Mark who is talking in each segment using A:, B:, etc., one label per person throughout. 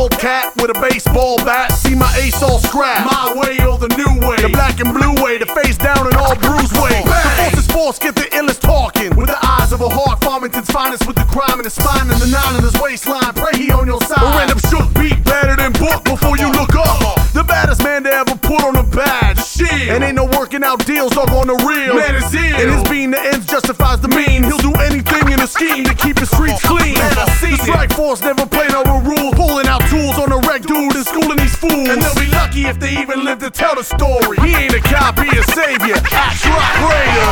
A: bald cat with a baseball bat. See my ace all scrap. My way or the new way. The black and blue way. The face down and all bruised way. The force is force, get the illest talking. With the eyes of a hawk, Farmington's finest. With the crime in his spine and the 9 in his waistline. Pray he on your side. Or end up shook, beat better than book before you look up. The baddest man to ever put on a badge. Shit. And ain't no working out deals, dog on the real. Man is ill. And his being the ends justifies the mean. He'll do anything in a scheme to keep the streets clean. Man, I see the strike force never play no rules. Pulling out tools on a wreck dude and schooling these fools. And they'll be lucky if they even live to tell the story. He ain't a cop, he a savior. Axe Rock Raider.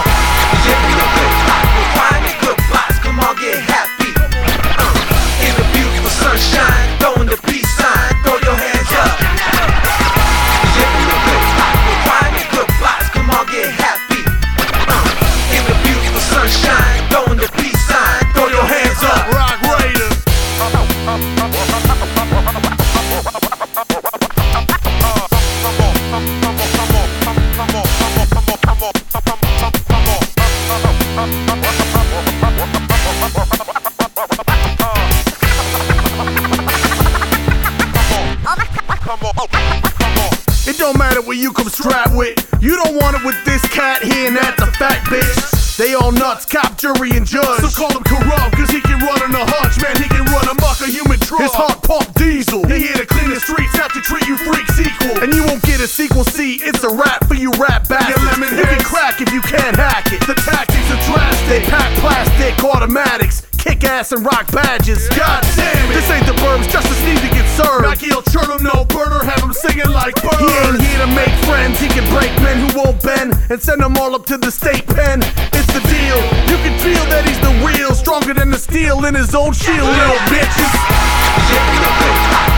B: Find the good vibes, come on, get happy. In the beautiful sunshine, throwing the peace sign, throw your hands up. Find the good vibes, come on, get happy. In the beautiful sunshine, throwing the peace sign, throw your hands up.
A: Rock Raider. It don't matter what you come strapped with. You don't want it with this cat here, and that's a fact, bitch. They all nuts, cop, jury, and judge. So call him corrupt, cause he can run on a hunch. Man, he can run amok a human truck. His heart pump diesel. He here to clean the streets, have to treat you freaks equal. And you won't get a sequel C, it's a rap for you rap bastards. You can crack if you can't hack it. The tactics are drastic. Pack plastic, automatics. Kick ass and rock badges. God damn it. This ain't the burbs, justice needs to get served. Mackie will churn him, no burner, have him singing like birds. He ain't here to make friends, he can break men who won't bend and send them all up to the state pen. It's the deal, you can feel that he's the real, stronger than the steel in his own shield, little bitches.